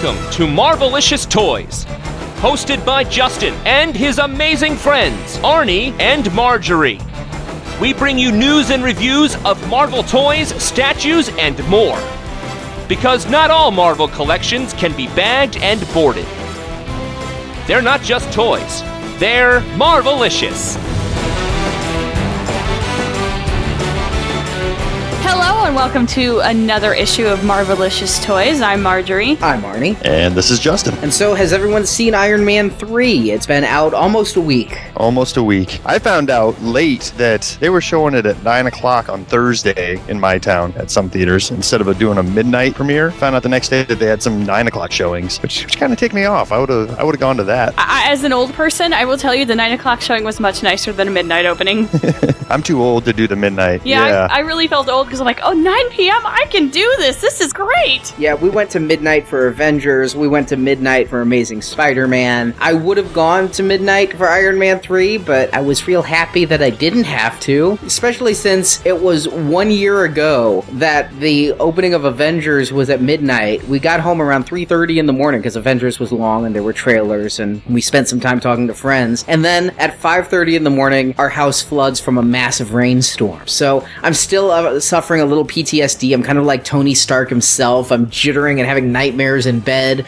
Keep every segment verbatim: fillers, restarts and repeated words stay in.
Welcome to Marvelicious Toys, hosted by Justin and his amazing friends, Arnie and Marjorie. We bring you news and reviews of Marvel toys, statues, and more. Because not all Marvel collections can be bagged and boarded. They're not just toys, they're Marvelicious. Hello and welcome to another issue of Marvelicious Toys. I'm Marjorie. I'm Arnie. And this is Justin. And so, has everyone seen Iron Man three? It's been out almost a week. Almost a week. I found out late that they were showing it at nine o'clock on Thursday in my town at some theaters instead of a, doing a midnight premiere. Found out the next day that they had some nine o'clock showings, which, which kind of ticked me off. I would have I would have gone to that. I, as an old person, I will tell you the nine o'clock showing was much nicer than a midnight opening. I'm too old to do the midnight. Yeah, yeah. I, I really felt old because I'm like, oh, nine p.m., I can do this. This is great. Yeah, we went to midnight for Avengers. We went to midnight for Amazing Spider-Man. I would have gone to midnight for Iron Man three, but I was real happy that I didn't have to, especially since it was one year ago that the opening of Avengers was at midnight. We got home around three thirty in the morning because Avengers was long and there were trailers, and we spent some time talking to friends. And then at five thirty in the morning, our house floods from a massive rainstorm. So I'm still uh, suffering a little P T S D. I'm kind of like Tony Stark himself. I'm jittering and having nightmares in bed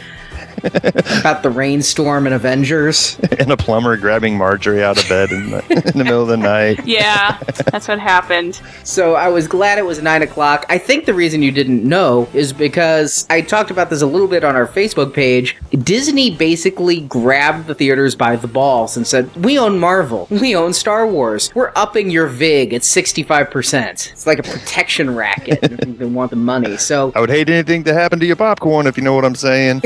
about the rainstorm and Avengers. And a plumber grabbing Marjorie out of bed in the, in the middle of the night. Yeah, that's what happened. So I was glad it was nine o'clock. I think the reason you didn't know is because I talked about this a little bit on our Facebook page. Disney basically grabbed the theaters by the balls and said, we own Marvel. We own Star Wars. We're upping your vig at sixty-five percent. It's like a protection racket. They want the money. So I would hate anything to happen to your popcorn, if you know what I'm saying.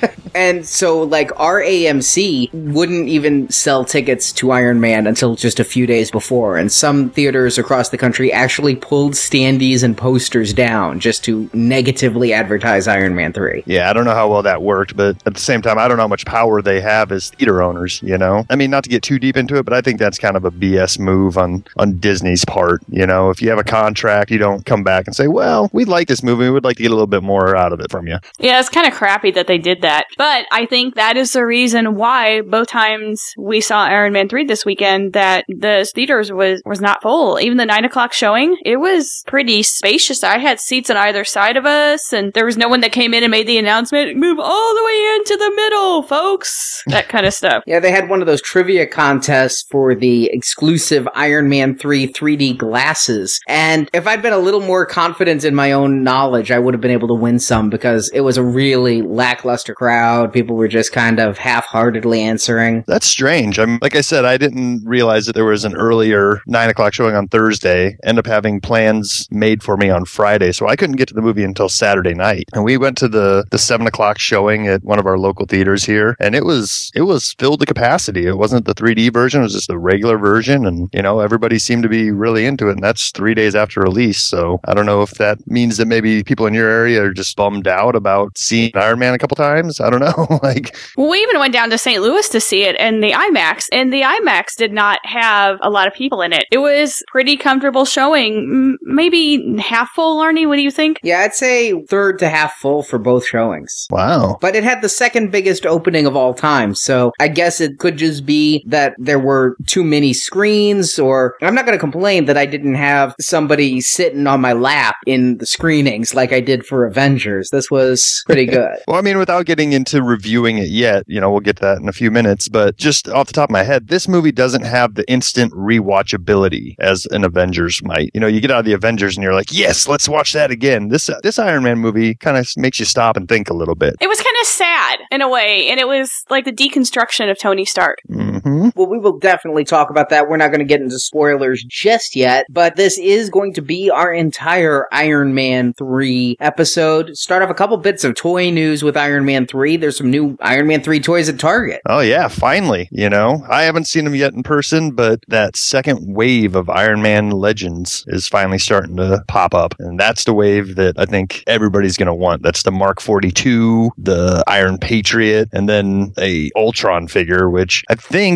And so, like, our A M C wouldn't even sell tickets to Iron Man until just a few days before, and some theaters across the country actually pulled standees and posters down just to negatively advertise Iron Man three. Yeah, I don't know how well that worked, but at the same time, I don't know how much power they have as theater owners, you know? I mean, not to get too deep into it, but I think that's kind of a B S move on, on Disney's part, you know? If you have a contract, you don't come back and say, well, we like this movie, we would like to get a little bit more out of it from you. Yeah, it's kind of crappy that they did that. But I think that is the reason why both times we saw Iron Man three this weekend that the theaters was, was not full. Even the nine o'clock showing, it was pretty spacious. I had seats on either side of us, and there was no one that came in and made the announcement, move all the way into the middle, folks. That kind of stuff. Yeah, they had one of those trivia contests for the exclusive Iron Man three three D glasses. And if I'd been a little more confident in my own knowledge, I would have been able to win some because it was a really lackluster crowd. People were just kind of half-heartedly answering. That's strange. I'm like I said, I didn't realize that there was an earlier nine o'clock showing on Thursday. End up having plans made for me on Friday, so I couldn't get to the movie until Saturday night. And we went to the the seven o'clock showing at one of our local theaters here, and it was it was filled to capacity. It wasn't the three D version; it was just the regular version, and you know everybody seemed to be really into it. And that's three days after release, so I don't know if that means that maybe people in your area are just bummed out about seeing Iron Man a couple times. I don't know. Like, well, we even went down to Saint Louis to see it in the IMAX, and the IMAX did not have a lot of people in it. It was pretty comfortable showing, maybe half full. Arnie, what do you think? Yeah, I'd say third to half full for both showings. Wow. But it had the second biggest opening of all time, so I guess it could just be that there were too many screens, or I'm not going to complain that I didn't have somebody sitting on my lap in the screenings like I did for Avengers. This was pretty good. Well, I mean, without getting into reviewing it yet, you know, we'll get to that in a few minutes, but just off the top of my head, this movie doesn't have the instant rewatchability as an Avengers might. You know, you get out of the Avengers and you're like, yes, let's watch that again. This uh, this Iron Man movie kind of makes you stop and think a little bit. It was kind of sad in a way, and it was like the deconstruction of Tony Stark. Mm-hmm. Well, we will definitely talk about that. We're not going to get into spoilers just yet, but this is going to be our entire Iron Man three episode. Start off a couple bits of toy news with Iron Man three. There's some new Iron Man three toys at Target. Oh yeah, finally. You know, I haven't seen them yet in person, but that second wave of Iron Man Legends is finally starting to pop up. And that's the wave that I think everybody's going to want. That's the Mark forty-two, the Iron Patriot, and then a Ultron figure, which I think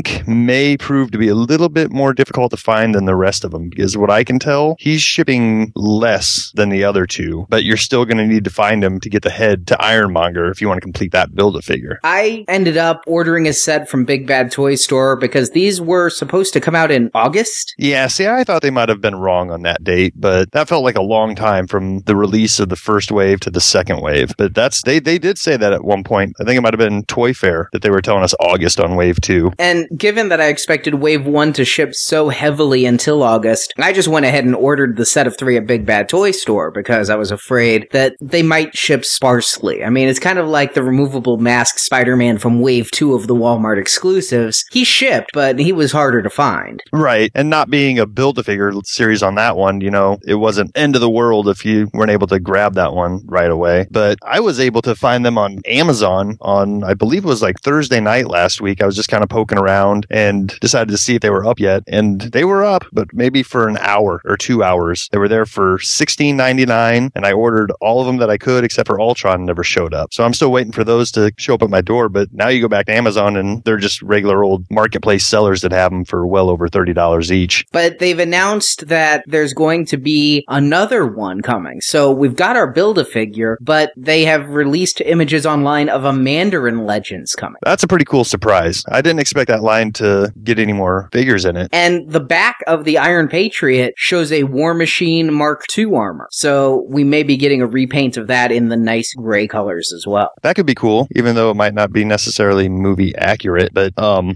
think may prove to be a little bit more difficult to find than the rest of them, because what I can tell, he's shipping less than the other two, but you're still going to need to find him to get the head to Ironmonger if you want to complete that Build-A-Figure. I ended up ordering a set from Big Bad Toy Store because these were supposed to come out in August. Yeah, see, I thought they might have been wrong on that date, but that felt like a long time from the release of the first wave to the second wave. But that's they, they did say that at one point. I think it might have been Toy Fair that they were telling us August on wave two. And given that I expected wave one to ship so heavily until August, I just went ahead and ordered the set of three at Big Bad Toy Store because I was afraid that they might ship sparsely. I mean, it's kind of like the removable mask Spider-Man from wave two of the Walmart exclusives. He shipped, but he was harder to find. Right. And not being a Build-A-Figure series on that one, you know, it wasn't end of the world if you weren't able to grab that one right away. But I was able to find them on Amazon on, I believe it was like Thursday night last week. I was just kind of poking around and decided to see if they were up yet. And they were up, but maybe for an hour or two hours. They were there for sixteen ninety-nine, and I ordered all of them that I could except for Ultron never showed up. So I'm still waiting for those to show up at my door. But now you go back to Amazon and they're just regular old marketplace sellers that have them for well over thirty dollars each. But they've announced that there's going to be another one coming. So we've got our Build-A-Figure, but they have released images online of a Mandarin Legends coming. That's a pretty cool surprise. I didn't expect that line to get any more figures in it. And the back of the Iron Patriot shows a War Machine Mark two armor. So we may be getting a repaint of that in the nice gray colors as well. That could be cool, even though it might not be necessarily movie accurate. But um,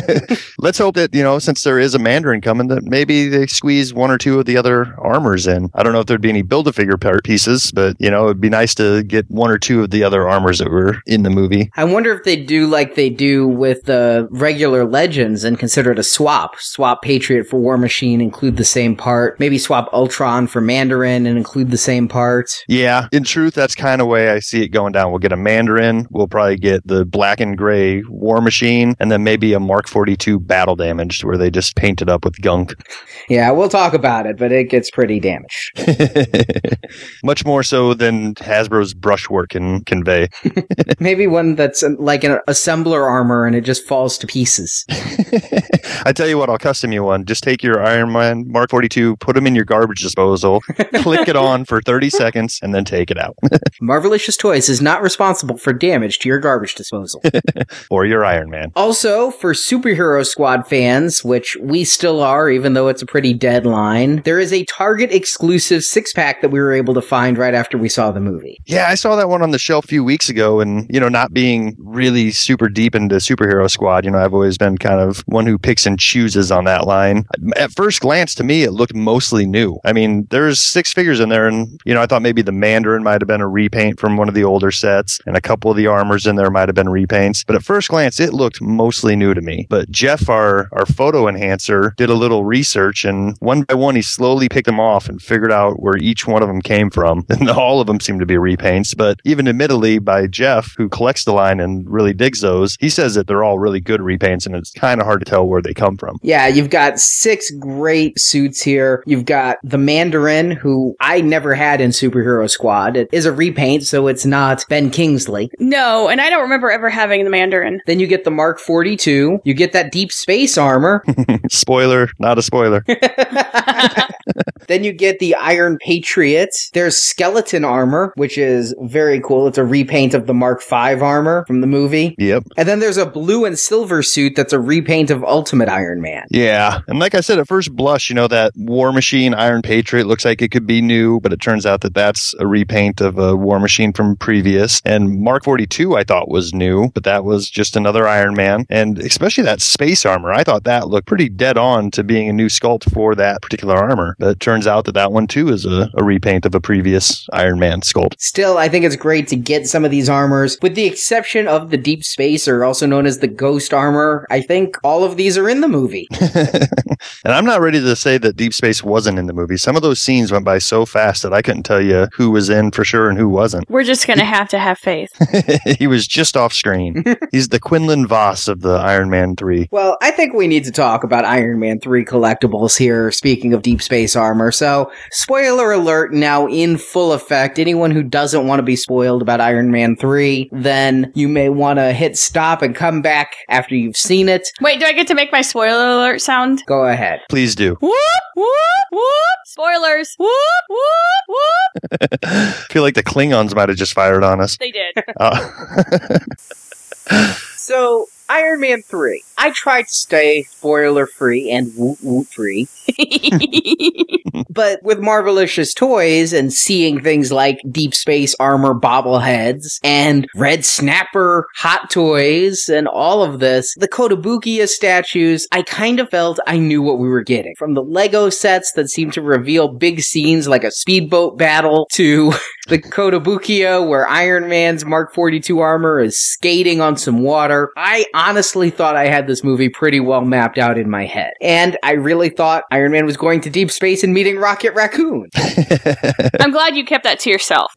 let's hope that, you know, since there is a Mandarin coming, that maybe they squeeze one or two of the other armors in. I don't know if there'd be any Build-A-Figure pieces, but, you know, it'd be nice to get one or two of the other armors that were in the movie. I wonder if they do like they do with the regular Legends and consider it a swap. Swap Patriot for War Machine, include the same part. Maybe swap Ultron for Mandarin and include the same part. Yeah, in truth, that's kind of way I see it going down. We'll get a Mandarin, we'll probably get the black and gray War Machine, and then maybe a Mark forty-two Battle Damaged where they just paint it up with gunk. Yeah, we'll talk about it, but it gets pretty damaged. Much more so than Hasbro's brushwork can convey. Maybe one that's like an assembler armor and it just falls to pieces. I tell you what, I'll custom you one. Just take your Iron Man Mark forty-two, put them in your garbage disposal, click it on for thirty seconds, and then take it out. Marvelicious Toys is not responsible for damage to your garbage disposal. Or your Iron Man. Also, for Superhero Squad fans, which we still are, even though it's a pretty dead line, there is a Target exclusive six-pack that we were able to find right after we saw the movie. Yeah, I saw that one on the shelf a few weeks ago, and, you know, not being really super deep into Superhero Squad, you know, I've always been kind of one who picks and chooses on that line. At first glance, to me, it looked mostly new. I mean, there's six figures in there, and, you know, I thought maybe the Mandarin might have been a repaint from one of the older sets, and a couple of the armors in there might have been repaints. But at first glance, it looked mostly new to me. But Jeff, our, our photo enhancer, did a little research, and one by one, he slowly picked them off and figured out where each one of them came from. And all of them seem to be repaints. But even admittedly, by Jeff, who collects the line and really digs those, he says that they're all really good repaints, and it's kind of hard to tell where they come from. Yeah, you've got six great suits here. You've got the Mandarin, who I never had in Superhero Squad. It is a repaint, so it's not Ben Kingsley. No, and I don't remember ever having the Mandarin. Then you get the Mark forty-two. You get that deep space armor. Spoiler, not a spoiler. Then you get the Iron Patriot. There's skeleton armor, which is very cool. It's a repaint of the Mark five armor from the movie. Yep. And then there's a blue and silver suit that's a repaint of Ultimate Iron Man. Yeah. And like I said, at first blush, you know, that War Machine Iron Patriot looks like it could be new, but it turns out that that's a repaint of a War Machine from previous. And Mark forty-two I thought was new, but that was just another Iron Man. And especially that space armor, I thought that looked pretty dead on to being a new sculpt for that particular armor. But it turns out that that one too is a, a repaint of a previous Iron Man sculpt. Still, I think it's great to get some of these armors, with the exception of the Deep Spacer, also known as the Ghost Armor. I think all of these are in the movie. And I'm not ready to say that Deep Space wasn't in the movie. Some of those scenes went by so fast that I couldn't tell you who was in for sure and who wasn't. We're just going to have to have faith. He was just off screen. He's the Quinlan Voss of the Iron Man three. Well, I think we need to talk about Iron Man three collectibles here, speaking of Deep Space space armor. So, spoiler alert now in full effect. Anyone who doesn't want to be spoiled about Iron Man three, then you may want to hit stop and come back after you've seen it. Wait, do I get to make my spoiler alert sound? Go ahead. Please do. Whoop, whoop, whoop. Spoilers. Whoop, whoop, whoop. I feel like the Klingons might have just fired on us. They did. Uh, So, Iron Man three. I tried to stay spoiler-free and woot-woot-free. But with Marvelicious Toys and seeing things like Deep Space Armor bobbleheads and Red Snapper Hot Toys and all of this, the Kotobukiya statues, I kind of felt I knew what we were getting. From the Lego sets that seemed to reveal big scenes like a speedboat battle to the Kotobukiya where Iron Man's Mark forty-two armor is skating on some water. I honestly thought I had this movie pretty well mapped out in my head. And I really thought Iron Man was going to deep space and meeting Rocket Raccoon. I'm glad you kept that to yourself.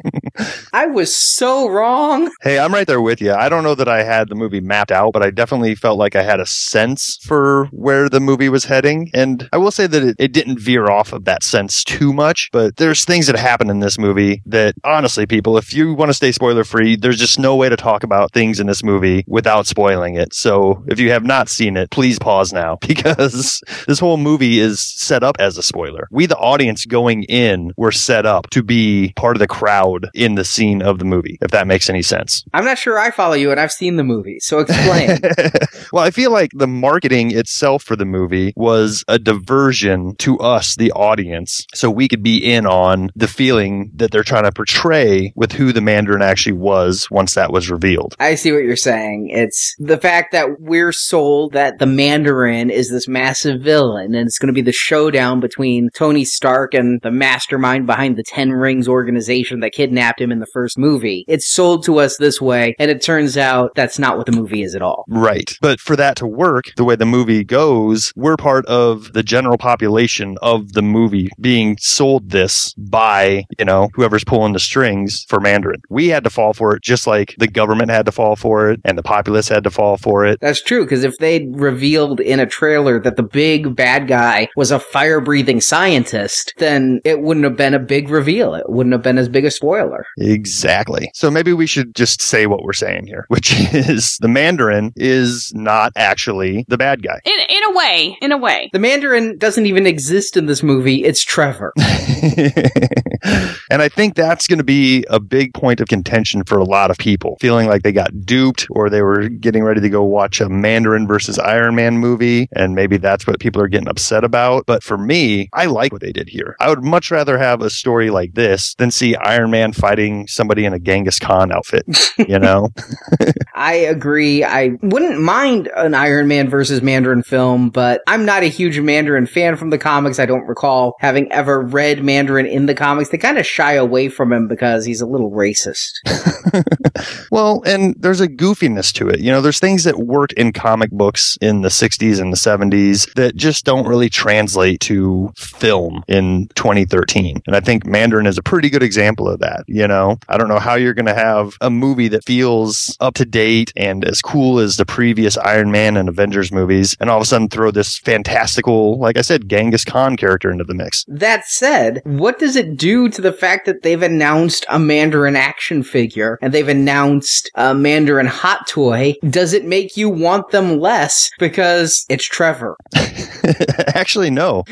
I was so wrong. Hey, I'm right there with you. I don't know that I had the movie mapped out, but I definitely felt like I had a sense for where the movie was heading. And I will say that it, it didn't veer off of that sense too much, but there's things that happen in this movie that, honestly, people, if you want to stay spoiler free, there's just no way to talk about things in this movie without spoiling it. So if you have not seen it, please pause now, because this whole movie is set up as a spoiler. We, the audience going in, were set up to be part of the crowd in the scene of the movie, if that makes any sense. I'm not sure I follow you, and I've seen the movie, so explain. Well, I feel like the marketing itself for the movie was a diversion to us, the audience, so we could be in on the feeling that they're trying to portray with who the Mandarin actually was once that was revealed. I see what you're saying. It's the fact that we're sold that the Mandarin is this massive villain, and it's going to be the showdown between Tony Stark and the mastermind behind the Ten Rings organization that kidnapped him in the first movie. It's sold to us this way, and it turns out that's not what the movie is at all. Right. But for that to work the way the movie goes, we're part of the general population of the movie being sold this by, you know, whoever's pulling the strings for Mandarin. We had to fall for it just like the government had to fall for it and the populace had to fall for it. That's true, because if they'd revealed in a trailer that the big bad guy was a fire-breathing scientist, then it wouldn't have been a big reveal. It wouldn't have been as big a spoiler. Exactly. So maybe we should just say what we're saying here, which is the Mandarin is not actually the bad guy. In in a way, in a way. The Mandarin doesn't even exist in this movie. It's Trevor. And I think that's going to be a big point of contention for a lot of people, feeling like they got duped or they were getting ready to go watch a Mandarin versus Iron Man movie, and maybe that's what people are getting upset about. But for me, I like what they did here. I would much rather have a story like this than see Iron Man fighting somebody in a Genghis Khan outfit, you know? I agree. I wouldn't mind an Iron Man versus Mandarin film, but I'm not a huge Mandarin fan from the comics. I don't recall having ever read Mandarin in the comics. They kind of shy away from him because he's a little racist. Well, and there's a goofiness to it. You know, there's things that worked in comic books in the sixties and the seventies that just don't really translate to film in twenty thirteen. And I think Mandarin is a pretty good example of that. You know, I don't know how you're going to have a movie that feels up to date and as cool as the previous Iron Man and Avengers movies, and all of a sudden throw this fantastical, like I said, Genghis Khan character into the mix. That said, what does it do to the fact that they've announced a Mandarin action figure and they've announced a Mandarin hot toy? Does it make you want them less because it's Trevor? Actually, no.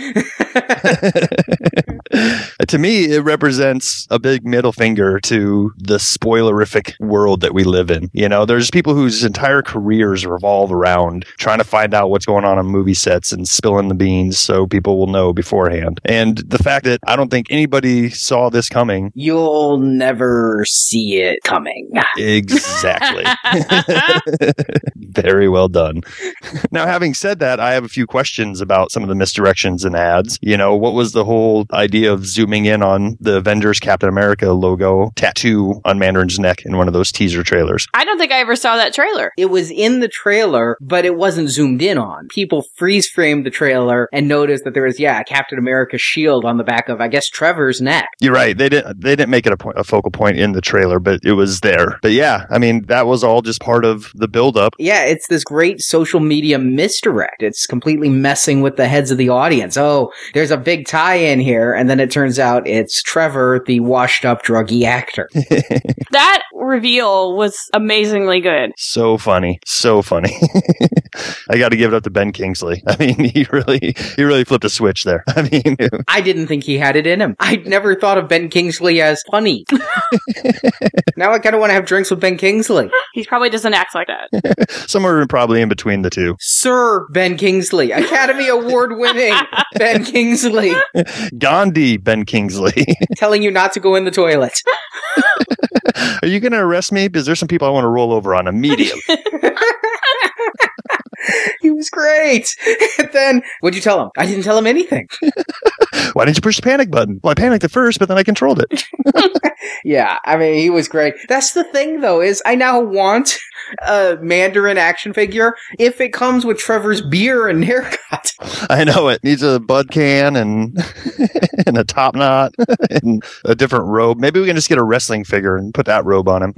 To me, it represents a big middle finger to the spoilerific world that we live in. You know, there's people whose entire careers revolve around trying to find out what's going on on movie sets and spilling the beans so people will know beforehand. And the fact that I don't think anybody saw this coming. You'll never see it coming. Exactly. Very well done. Now, having said that, I have a few questions about some of the misdirections and ads. You know, what was the whole idea of zooming in on the Avengers Captain America logo tattoo on Mandarin's neck in one of those teaser trailers? I don't think I ever saw that trailer. It was in the trailer, but it wasn't zoomed in on. People freeze framed the trailer and noticed that there was, yeah, a Captain America shield on the back of, I guess, Trevor's neck. You're right. They didn't they didn't make it a, point, a focal point in the trailer, but it was there. But yeah, I mean, that was all just part of the buildup. Yeah, it's this great social media misdirect. It's completely messing with the heads of the audience. Oh, there's a big tie-in here, and then it turns out it's Trevor, the washed-up druggy actor. That reveal was amazingly good. So funny. So funny. I got to give it up to Ben Kingsley. I mean, he really he really flipped a switch there. I mean, I didn't think he had it in him. I'd never thought of Ben Kingsley as funny. Now I kind of want to have drinks with Ben Kingsley. He probably doesn't act like that. Somewhere probably in between the two. Sir Ben Kingsley. Academy Award winning Ben Kingsley. Gandhi Ben Kingsley. Telling you not to go in the toilet. Are you going to arrest me? Because there's some people I want to roll over on immediately. He was great. And then, what'd you tell him? I didn't tell him anything. Why didn't you push the panic button? Well, I panicked at first, but then I controlled it. Yeah, I mean, he was great. That's the thing, though, is I now want a Mandarin action figure if it comes with Trevor's beer and haircut. I know it needs a bud can and and a top knot and a different robe. Maybe we can just get a wrestling figure and put that robe on him.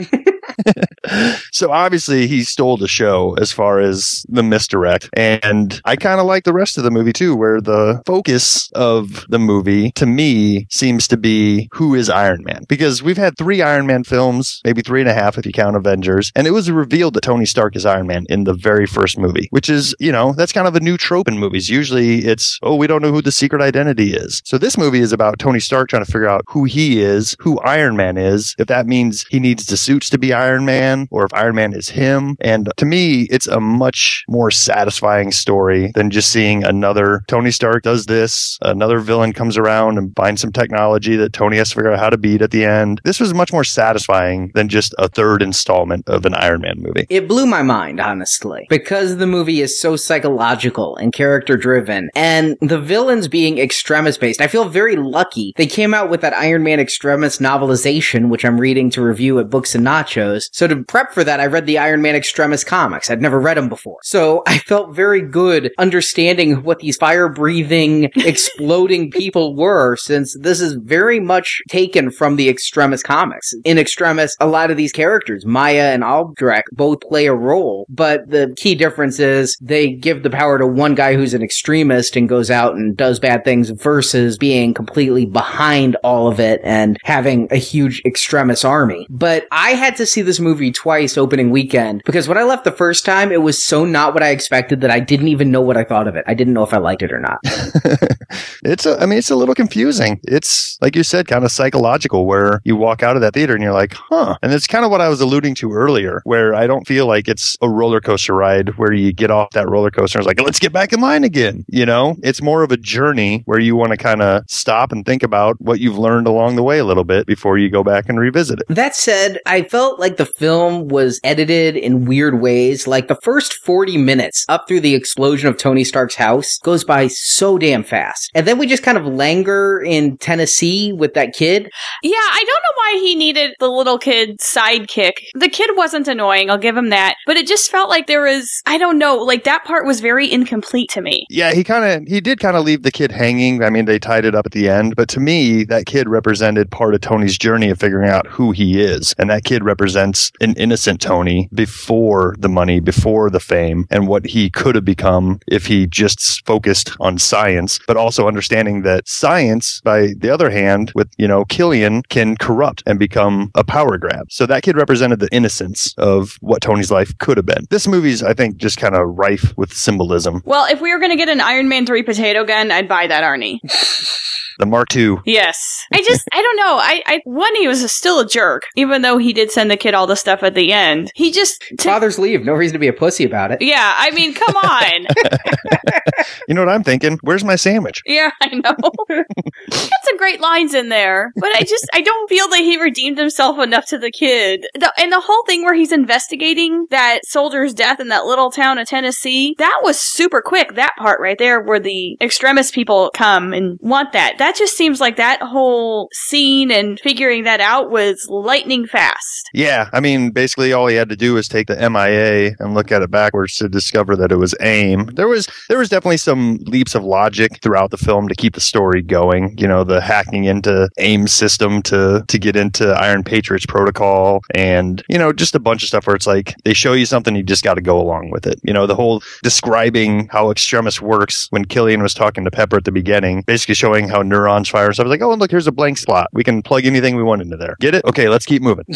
So obviously he stole the show as far as the misdirect, and I kind of like the rest of the movie too, where the focus of the movie to me seems to be who is Iron Man, because we've had three Iron Man films, maybe three and a half if you count Avengers, and it was revealed that Tony Stark is Iron Man in the very first movie, which is, you know, that's kind of a new trope in movies. Usually it's, oh, we don't know who the secret identity is. So this movie is about Tony Stark trying to figure out who he is, who Iron Man is, if that means he needs the suits to be Iron Man, or if Iron Man is him. And to me, it's a much more satisfying story than just seeing another Tony Stark does this, another villain comes around and finds some technology that Tony has to figure out how to beat at the end. This was much more satisfying than just a third installment of an Iron Man movie. It blew my mind, honestly, because the movie is so psychological and character driven, and the villains being Extremis based. I feel very lucky they came out with that Iron Man Extremis novelization, which I'm reading to review at Books and Nachos. So to prep for that, I read the Iron Man Extremis comics. I'd never read them before. So I felt very good understanding what these fire-breathing, exploding people were, since this is very much taken from the Extremis comics. In Extremis, a lot of these characters, Maya and Albrecht, both play a role, but the key difference is they give the power to one guy who's an extremist and goes out and does bad things versus being completely behind all of it and having a huge Extremis army. But I had to see this movie twice opening weekend, because when I left the first time, it was so not what I expected that I didn't even know what I thought of it. I didn't know if I liked it or not. It's a, I mean, it's a little confusing. It's, like you said, kind of psychological, where you walk out of that theater and you're like, huh. And it's kind of what I was alluding to earlier, where I don't feel like it's a roller coaster ride where you get off that roller coaster and it's like, let's get back in line again. You know, it's more of a journey where you want to kind of stop and think about what you've learned along the way a little bit before you go back and revisit it. That said, I felt like the film was edited in weird ways. Like the first forty minutes up through the explosion of Tony Stark's house goes by so damn fast. And then we just kind of linger in Tennessee with that kid. Yeah, I don't know why he needed the little kid sidekick. The kid wasn't annoying, I'll give him that. But it just felt like there was, I don't know, like that part was very incomplete to me. Yeah, he kind of, he did kind of leave the kid hanging. I mean, they tied it up at the end. But to me, that kid represented part of Tony's journey of figuring out who he is. And that kid represents an innocent Tony before the money, before the fame, and what he could have become if he just focused on science, but also understanding that science, by the other hand, with, you know, Killian, can corrupt and become a power grab. So that kid represented the innocence of what Tony's life could have been. This movie's, I think, just kind of rife with symbolism. Well, if we were going to get an Iron Man three potato gun, I'd buy that, Arnie. The Mark two. Yes. I just, I don't know. I, I, one, he was a, still a jerk, even though he did send the kid all the stuff at the end. He just... T- Father's leave. No reason to be a pussy about it. Yeah, I mean, come on. You know what I'm thinking? Where's my sandwich? Yeah, I know. He got some great lines in there, but I just, I don't feel that he redeemed himself enough to the kid. The, and the whole thing where he's investigating that soldier's death in that little town of Tennessee, that was super quick. That part right there where the extremist people come and want that. That that just seems like that whole scene and figuring that out was lightning fast. Yeah, I mean, basically all he had to do was take the M I A and look at it backwards to discover that it was AIM. There was there was definitely some leaps of logic throughout the film to keep the story going. You know, the hacking into AIM's system to to get into Iron Patriot's protocol, and you know, just a bunch of stuff where it's like they show you something, you just got to go along with it. You know, the whole describing how Extremis works when Killian was talking to Pepper at the beginning, basically showing how neurons fire and stuff. I was like, oh, and look, here's a blank slot. We can plug anything we want into there. Get it? Okay, let's keep moving.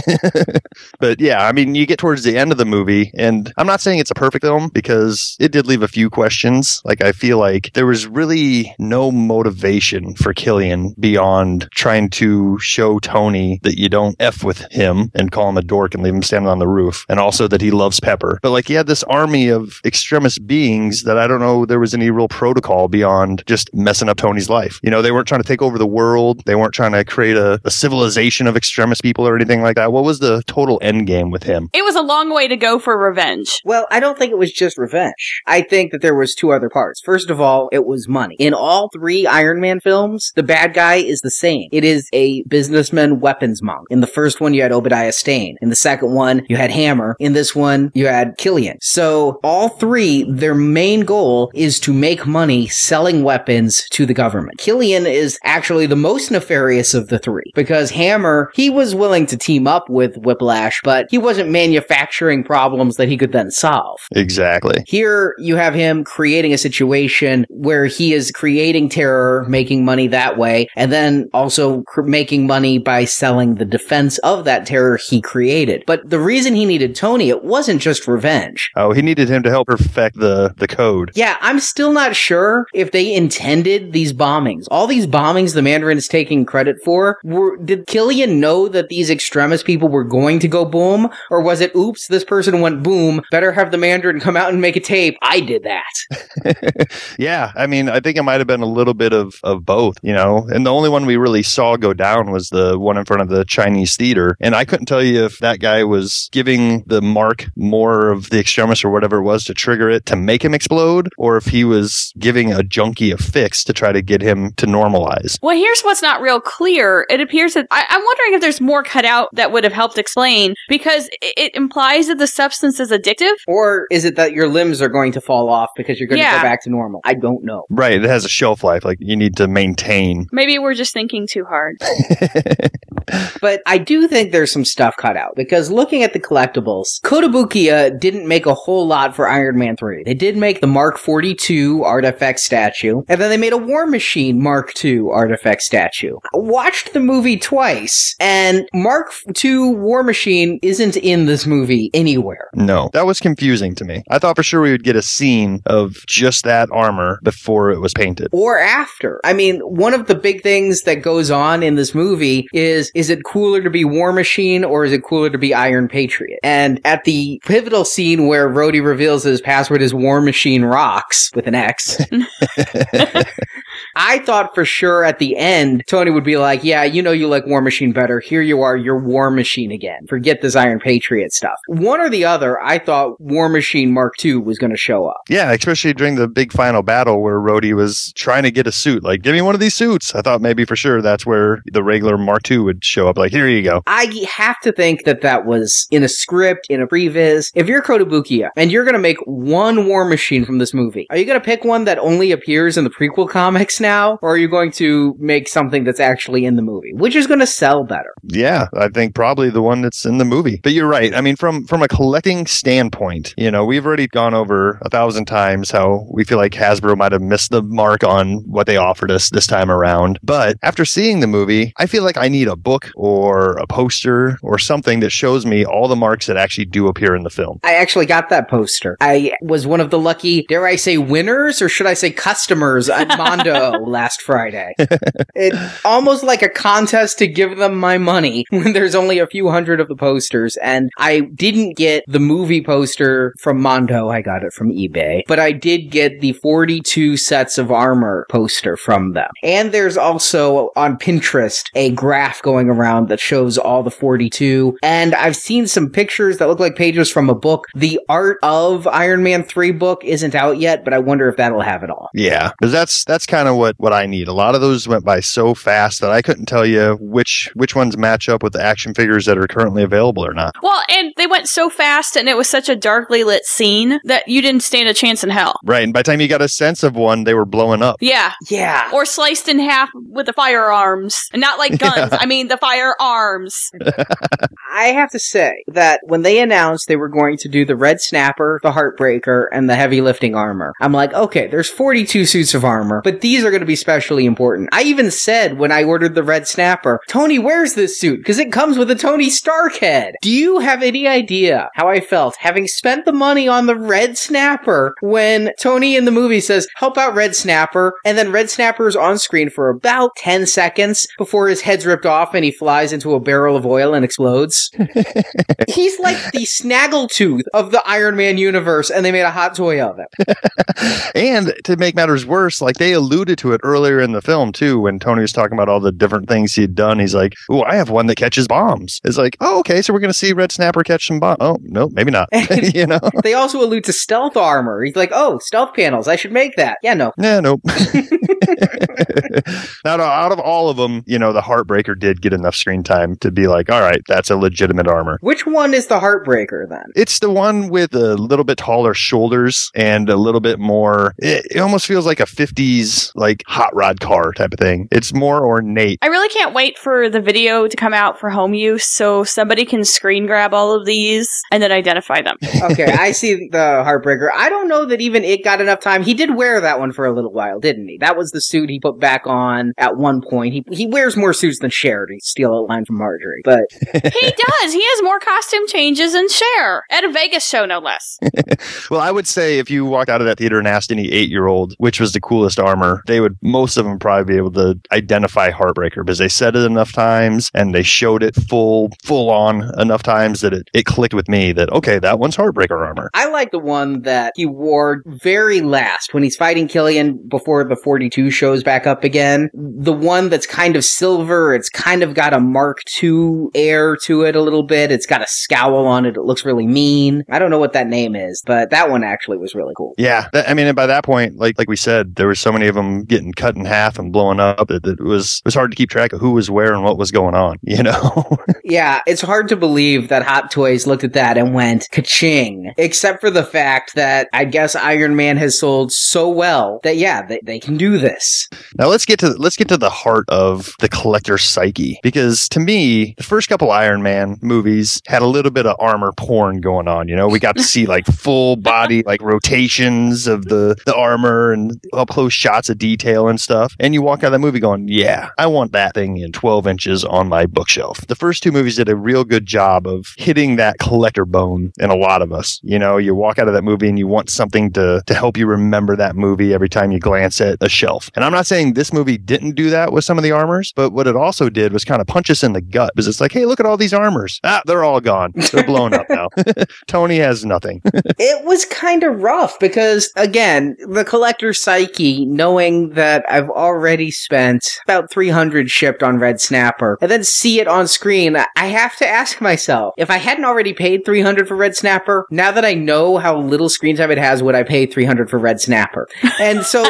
But yeah, I mean, you get towards the end of the movie, and I'm not saying it's a perfect film because it did leave a few questions. Like, I feel like there was really no motivation for Killian beyond trying to show Tony that you don't F with him and call him a dork and leave him standing on the roof, and also that he loves Pepper. But like, he had this army of extremist beings that I don't know there was any real protocol beyond just messing up Tony's life. You know, they weren't trying to take over the world. They weren't trying to create a, a civilization of extremist people or anything like that. What was the total end game with him? It was a long way to go for revenge. Well, I don't think it was just revenge. I think that there was two other parts. First of all, it was money. In all three Iron Man films, the bad guy is the same. It is a businessman weapons monk. In the first one, you had Obadiah Stane. In the second one, you had Hammer. In this one, you had Killian. So all three, their main goal is to make money selling weapons to the government. Killian is actually the most nefarious of the three because Hammer, he was willing to team up with Whiplash, but he wasn't manufacturing problems that he could then solve. Exactly. Here, you have him creating a situation where he is creating terror, making money that way, and then also cr- making money by selling the defense of that terror he created. But the reason he needed Tony, it wasn't just revenge. Oh, he needed him to help perfect the, the code. Yeah, I'm still not sure if they intended these bombings. All these bombings the Mandarin is taking credit for, were, did Killian know that these extremist people were going to go boom? Or was it, oops, this person went boom, better have the Mandarin come out and make a tape, I did that. Yeah, I mean, I think it might have been a little bit of, of both, you know, and the only one we really saw go down was the one in front of the Chinese theater, and I couldn't tell you if that guy was giving the mark more of the extremist or whatever it was to trigger it to make him explode, or if he was giving a junkie a fix to try to get him to normalize. Well, here's what's not real clear. It appears that I, I'm wondering if there's more cut out that would have helped explain, because it, it implies that the substance is addictive. Or is it that your limbs are going to fall off because you're going to Yeah. go back to normal? I don't know. Right, it has a shelf life, like you need to maintain. Maybe we're just thinking too hard. But I do think there's some stuff cut out, because looking at the collectibles, Kotobukiya didn't make a whole lot for Iron Man three. They did make the Mark forty-two artifact statue, and then they made a War Machine Mark two artifact statue. I watched the movie twice, and Mark two War Machine isn't in this movie anywhere. No, that was confusing to me. I thought for sure we would get a scene of just that armor before it was painted. Or after. I mean, one of the big things that goes on in this movie is, is it cooler to be War Machine or is it cooler to be Iron Patriot? And at the pivotal scene where Rhodey reveals his password is War Machine Rocks with an X, I thought for sure at the end, Tony would be like, yeah, you know you like War Machine better. Here you are, you're War Machine again. Forget this Iron Patriot stuff. One or the other, I thought War Machine Mark two was going to show up. Yeah, especially during the big final battle where Rhodey was trying to get a suit. Like, give me one of these suits. I thought maybe for sure that's where the regular Mark two would show up. Like, here you go. I have to think that that was in a script, in a previs. If you're Kotobukiya and you're going to make one War Machine from this movie, are you going to pick one that only appears in the prequel comics now? Or are you going to make something that's actually in the movie? Which is going to sell better? Yeah, I think probably the one that's in the movie. But you're right. I mean, from, from a collecting standpoint, you know, we've already gone over a thousand times how we feel like Hasbro might have missed the mark on what they offered us this time around. But after seeing the movie, I feel like I need a book or a poster or something that shows me all the marks that actually do appear in the film. I actually got that poster. I was one of the lucky, dare I say winners, or should I say customers at Mondo last Friday. It's almost like a contest to give them my money when there's only a few hundred of the posters. And I didn't get the movie poster from Mondo. I got it from eBay. But I did get the forty-two sets of armor poster from them. And there's also on Pinterest a graph going around that shows all the forty-two. And I've seen some pictures that look like pages from a book. The Art of Iron Man three book isn't out yet, but I wonder if that'll have it all. Yeah, because that's that's kind of what what, what I need. A lot of those went by so fast that I couldn't tell you which which ones match up with the action figures that are currently available or not. Well, and they went so fast and it was such a darkly lit scene that you didn't stand a chance in hell. Right, and by the time you got a sense of one, they were blowing up. Yeah. Yeah. Or sliced in half with the firearms. And not like guns. Yeah. I mean the firearms. I have to say that when they announced they were going to do the Red Snapper, the Heartbreaker, and the heavy lifting armor, I'm like, okay, there's forty-two suits of armor, but these are going to be specially important. I even said when I ordered the Red Snapper, Tony, where's this suit? Because it comes with a Tony Stark head. Do you have any idea how I felt having spent the money on the Red Snapper when Tony in the movie says, help out Red Snapper, and then Red Snapper is on screen for about ten seconds before his head's ripped off and he flies into a barrel of oil and explodes? He's like the Snaggletooth of the Iron Man universe, and they made a hot toy of him. And to make matters worse, like they alluded to it earlier in the film too, when Tony was talking about all the different things he'd done. He's like, "Oh, I have one that catches bombs." It's like, "Oh, okay, so we're going to see Red Snapper catch some bombs." Oh, no, maybe not. You know. They also allude to stealth armor. He's like, "Oh, stealth panels. I should make that." Yeah, no. Yeah, nope. Now, out of all of them, you know, the Heartbreaker did get enough screen time to be like, all right, that's a legitimate armor. Which one is the Heartbreaker then? It's the one with a little bit taller shoulders and a little bit more, it, it almost feels like a fifties, like hot rod car type of thing. It's more ornate. I really can't wait for the video to come out for home use so somebody can screen grab all of these and then identify them. Okay, I see the Heartbreaker. I don't know that even it got enough time. He did wear that one for a little while, didn't he? That was the suit he put back on at one point. He he wears more suits than Cher, to steal a line from Marjorie. But he does. He has more costume changes than Cher at a Vegas show, no less. Well, I would say if you walked out of that theater and asked any eight-year-old which was the coolest armor, they would, most of them probably be able to identify Heartbreaker because they said it enough times and they showed it full full on enough times that it, it clicked with me that, okay, that one's Heartbreaker armor. I like the one that he wore very last when he's fighting Killian before the forty-two shows back up again. The one that's kind of silver, it's kind of got a Mark two air to it a little bit. It's got a scowl on it. It looks really mean. I don't know what that name is, but that one actually was really cool. Yeah. That, I mean, and by that point, like like we said, there were so many of them getting cut in half and blowing up that it was, it was hard to keep track of who was where and what was going on, you know? Yeah, it's hard to believe that Hot Toys looked at that and went ka-ching, except for the fact that I guess Iron Man has sold so well that, yeah, they, they can do this. Now let's get to let's get to the heart of the collector psyche, because to me, the first couple Iron Man movies had a little bit of armor porn going on. You know, we got to see like full body like rotations of the the armor and up close shots of detail and stuff. And you walk out of that movie going, "Yeah, I want that thing in twelve inches on my bookshelf." The first two movies did a real good job of hitting that collector bone in a lot of us. You know, you walk out of that movie and you want something to to help you remember that movie every time you glance at a shelf. And I'm not saying this movie didn't do that with some of the armors, but what it also did was kind of punch us in the gut, because it's like, hey, look at all these armors. Ah, they're all gone. They're blown up now. Tony has nothing. It was kind of rough because, again, the collector's psyche, knowing that I've already spent about three hundred shipped on Red Snapper, and then see it on screen, I have to ask myself, if I hadn't already paid three hundred for Red Snapper, now that I know how little screen time it has, would I pay three hundred for Red Snapper? And so...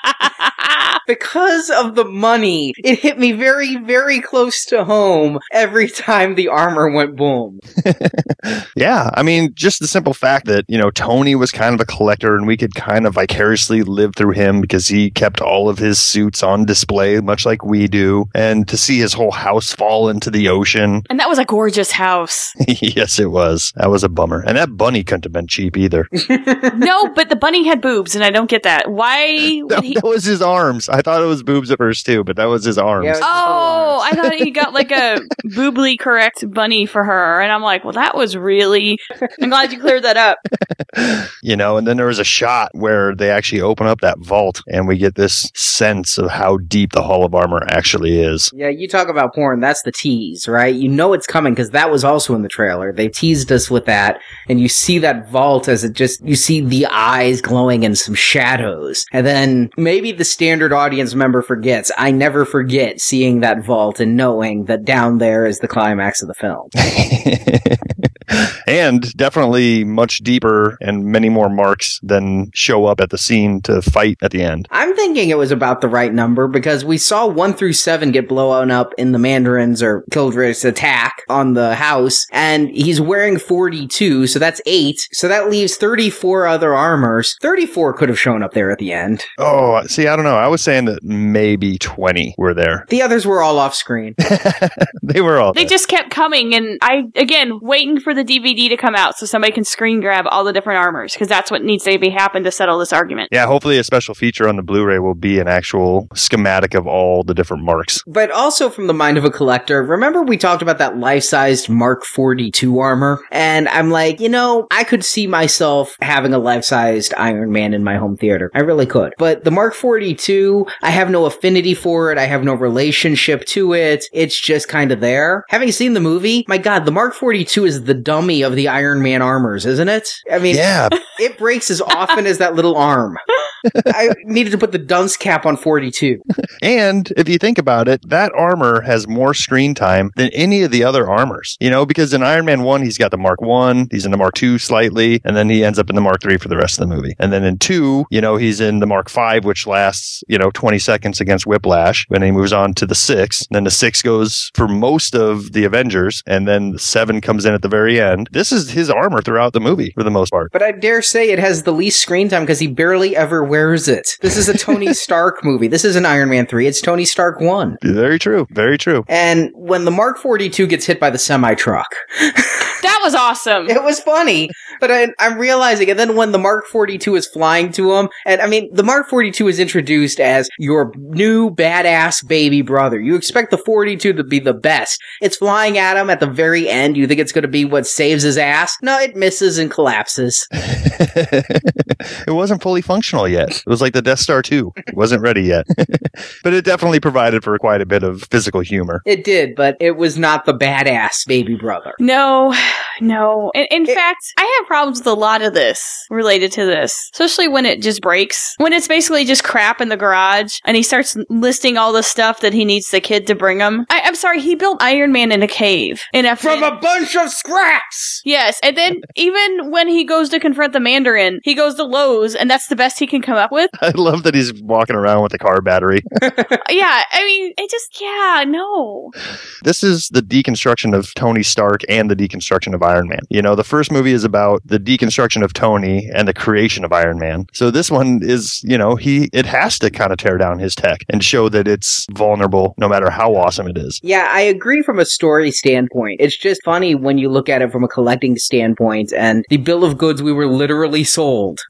because of the money, it hit me very, very close to home every time the armor went boom. Yeah, I mean, just the simple fact that, you know, Tony was kind of a collector and we could kind of vicariously live through him because he kept all of his suits on display, much like we do. And to see his whole house fall into the ocean. And that was a gorgeous house. Yes, it was. That was a bummer. And that bunny couldn't have been cheap either. No, but the bunny had boobs, and I don't get that. Why would that, he... that was his arms. I thought it was boobs at first too, but that was his arms. Yeah, Oh, I thought he got like a boobly correct bunny for her. And I'm like, well, that was really... I'm glad you cleared that up. You know, and then there was a shot where they actually open up that vault and we get this sense of how deep the Hall of Armor actually is. Yeah, you talk about porn, that's the tease, right? You know it's coming because that was also in the trailer. They teased us with that, and you see that vault as it just, you see the eyes glowing and some shadows. And then maybe the standard audience member forgets. I never forget seeing that vault and knowing that down there is the climax of the film. And definitely much deeper and many more marks than show up at the scene to fight at the end. I'm thinking it was about the right number because we saw one through seven get blown up in the Mandarin's or Kildrick's attack on the house, and he's wearing forty-two, so that's eight. So that leaves thirty-four other armors. thirty-four could have shown up there at the end. Oh, see, I don't know. I was saying that maybe twenty were there. The others were all off screen. They were all They there. just kept coming, and I, again, waiting for the D V D to come out so somebody can screen grab all the different armors, because that's what needs to be happen to settle this argument. Yeah, hopefully a special feature on the Blu-ray will be an actual schematic of all the different marks. But also from the mind of a collector, remember we talked about that life-sized Mark forty-two armor? And I'm like, you know, I could see myself having a life-sized Iron Man in my home theater. I really could. But the Mark forty-two, I have no affinity for it. I have no relationship to it. It's just kind of there. Having seen the movie, my God, the Mark forty-two is the dummy of the Iron Man armors, isn't it? I mean, Yeah. it breaks as often as that little arm. I needed to put the dunce cap on forty-two. And if you think about it, that armor has more screen time than any of the other armors. You know, because in Iron Man one, he's got the Mark one, he's in the Mark two slightly, and then he ends up in the Mark three for the rest of the movie. And then in two, you know, he's in the Mark five, which lasts, you know, twenty seconds against Whiplash. And then he moves on to the six. And then the six goes for most of the Avengers. And then the seven comes in at the very end. This is his armor throughout the movie for the most part. But I dare say it has the least screen time because he barely ever wears it. This is a Tony Stark movie. This isn't Iron Man three. It's Tony Stark one. Very true. Very true. And when the Mark forty-two gets hit by the semi-truck, That was awesome. it was funny, but I, I'm realizing, and then when the Mark forty-two is flying to him, and I mean, the Mark forty-two is introduced as your new badass baby brother. You expect the forty-two to be the best. It's flying at him at the very end. You think it's going to be what saves his ass? No, it misses and collapses. It wasn't fully functional yet. It was like the Death Star two. It wasn't ready yet. But it definitely provided for quite a bit of physical humor. It did, but it was not the badass baby brother. No, no. In, in It- fact, I have problems with a lot of this related to this, especially when it just breaks. When it's basically just crap in the garage and he starts listing all the stuff that he needs the kid to bring him. I, I'm sorry, he built Iron Man in a cave. In a From a bunch of scraps! Yes, and then even when he goes to confront the Mandarin, he goes to Lowe's, and that's the best he can come up with. I love that he's walking around with a car battery. Yeah, I mean, it just, yeah, no. This is the deconstruction of Tony Stark and the deconstruction of Iron Man. You know, the first movie is about the deconstruction of Tony and the creation of Iron Man. So this one is, you know, he it has to kind of tear down his tech and show that it's vulnerable no matter how awesome it is. Yeah, I agree from a story standpoint. It's just funny when you look at it from a collecting standpoint, and the bill of goods we were literally sold.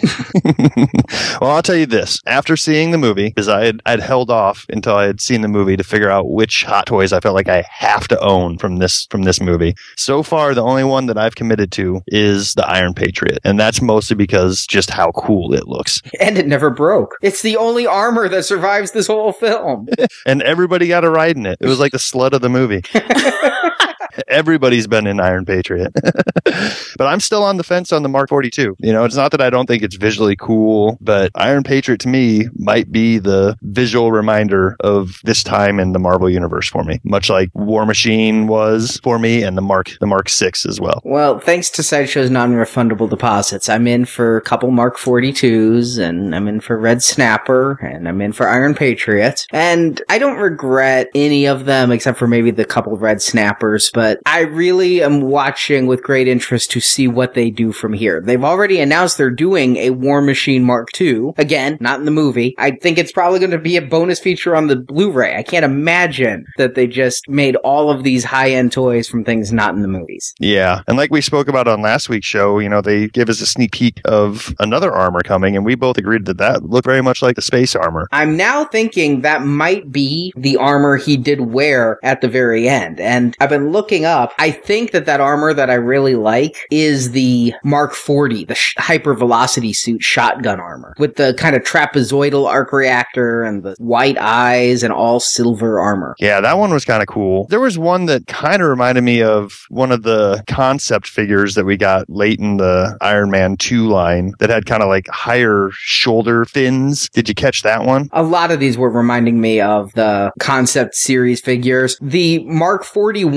Well, I'll tell you this. After seeing the movie, because I had I'd held off until I had seen the movie to figure out which Hot Toys I felt like I have to own from this from this movie. So far, the only one that I've committed to is the Iron Patriot, and that's mostly because just how cool it looks. And it never broke. It's the only armor that survives this whole film. And everybody got a ride in it. It was like the slut of the movie. Everybody's been in Iron Patriot. But I'm still on the fence on the Mark forty-two. You know, it's not that I don't think it's visually cool, but Iron Patriot to me might be the visual reminder of this time in the Marvel Universe for me, much like War Machine was for me and the Mark the Mark six as well. Well, thanks to Sideshow's non-refundable deposits, I'm in for a couple Mark forty-twos, and I'm in for Red Snapper, and I'm in for Iron Patriot. And I don't regret any of them except for maybe the couple Red Snappers, but I really am watching with great interest to see what they do from here. They've already announced they're doing a War Machine Mark two. Again, not in the movie. I think it's probably going to be a bonus feature on the Blu-ray. I can't imagine that they just made all of these high-end toys from things not in the movies. Yeah. And like we spoke about on last week's show, you know, they gave us a sneak peek of another armor coming, and we both agreed that that looked very much like the space armor. I'm now thinking that might be the armor he did wear at the very end. And I've been looking up. I think that that armor that I really like is the Mark forty, the sh- hypervelocity suit shotgun armor with the kind of trapezoidal arc reactor and the white eyes and all silver armor. Yeah, that one was kind of cool. There was one that kind of reminded me of one of the concept figures that we got late in the Iron Man two line that had kind of like higher shoulder fins. Did you catch that one? A lot of these were reminding me of the concept series figures. The Mark forty-one, the